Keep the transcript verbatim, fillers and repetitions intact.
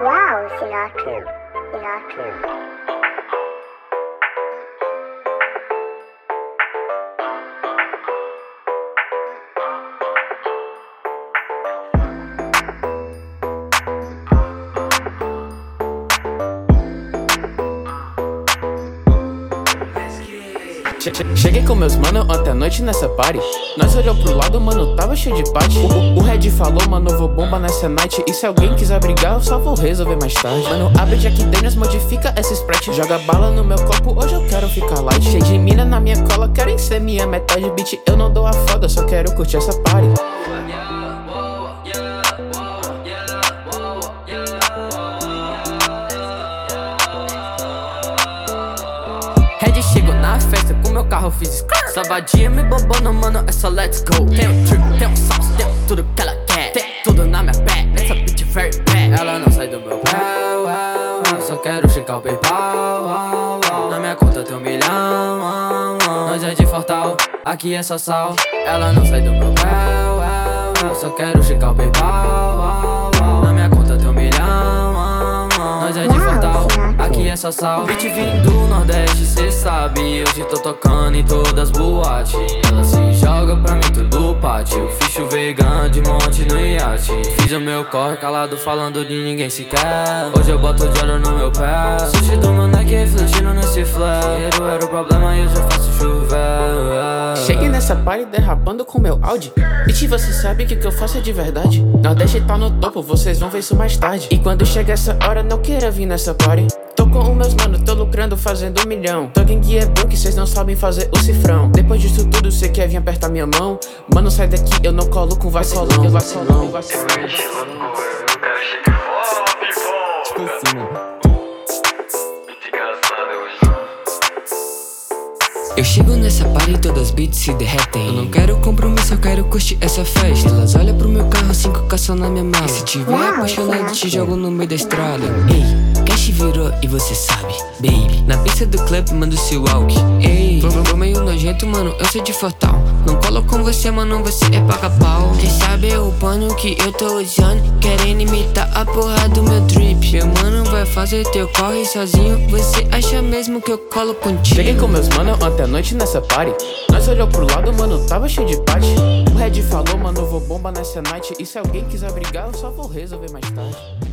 Wow, Sinatra. Sinatra. Cheguei com meus mano ontem à noite nessa party. Nós olhou pro lado, mano, tava cheio de pate. O, o Red falou, mano, eu vou bomba nessa night. E se alguém quiser brigar, eu só vou resolver mais tarde. Mano, abre Jack Daniels, modifica essa Sprite. Joga bala no meu copo, hoje eu quero ficar light. Cheio de mina na minha cola, querem ser minha metade. Bitch, eu não dou a foda, só quero curtir essa party. Red chegou na festa com meu carro, fiz skrr. Sabadinha me bombando, mano, é só let's go. Tem um trip, tem um sauce, tem tudo que ela quer. Tem tudo na minha pé, essa bitch very bad. Ela não sai do meu pé, eu só quero checar o PayPal. Na minha conta tem um milhão, nós é de Fortal, aqui é só sal. Ela não sai do meu pé, eu só quero checar o PayPal. Na minha conta tem um milhão, nós é de Fortal, aqui é só sal. Beat vindo do Nordeste, cê sabe. Hoje tô tocando em todas as boates. Ela se joga pra mim tudo pátio. Fiz chover grande, monte no iate. Fiz o meu corre calado, falando de ninguém sequer. Hoje eu boto de ouro no meu pé. Sushi do meu neck refletindo nesse flare. Dinheiro era o problema e eu já faço chover. Cheguei nessa party derrapando com meu Audi. Bitch, você sabe que o que eu faço é de verdade. Nordeste tá no topo, vocês vão ver isso mais tarde. E quando chega essa hora, não queira vir nessa party. Tô com os meus mano, tô lucrando fazendo um milhão. Tô alguém que é bom, que cês não sabem fazer o cifrão. Depois disso tudo, cê quer vir apertar minha mão? Mano, sai daqui, eu não colo com vacilão. Eu vacilão, vacilão. Esqueci, mano. Eu chego nessa party e todas as beats se derretem. Eu não quero compromisso, eu quero curtir essa festa. Elas olham pro meu carro, cinco caçam na minha mala. E se tiver Uau, apaixonado, te Sinatra. jogo no meio da estrada. Ei, cash virou e você sabe, baby. Na pista do club, manda o seu walk. Ei, tô meio nojento, mano, eu sou de Fortal. Não colo com você, mano, você é paga-pau. Cê sabe o pano que eu tô usando, querendo imitar a porra do meu drip. Meu mano vai fazer teu corre sozinho. Você acha mesmo que eu colo contigo? Cheguei com meus mano ontem à noite nessa party. Nós olhou pro lado, mano, tava cheio de pate. O Red falou, mano, eu vou bomba nessa night. E se alguém quiser brigar, eu só vou resolver mais tarde.